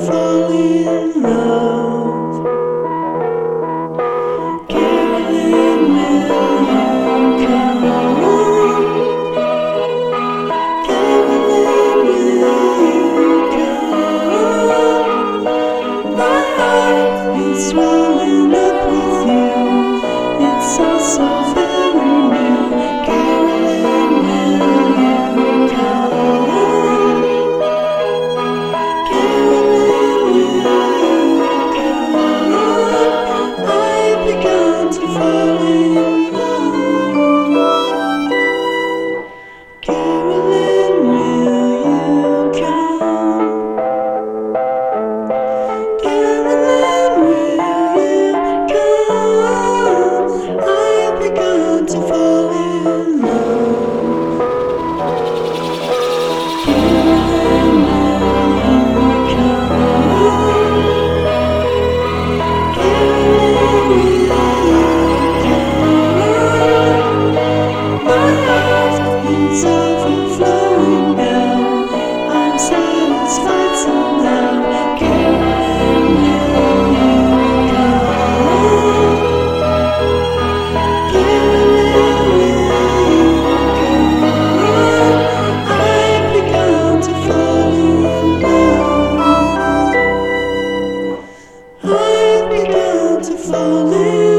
fall in love. Carolyn, will you come? Carolyn, will you come? My heart is swelling up with you. It's all so very new. Carolyn, will you come? Carolyn, will you come? I've begun to fall in love. Carolyn, will you come? Carolyn, will you come? I've begun to fall in love. Carolyn, will you come? Carolyn, will you come? My heart is overflowing now. I'm satisfied somehow. Carolyn, will you come? Carolyn, will you come? I've begun to fall in love. I've begun to fall in love.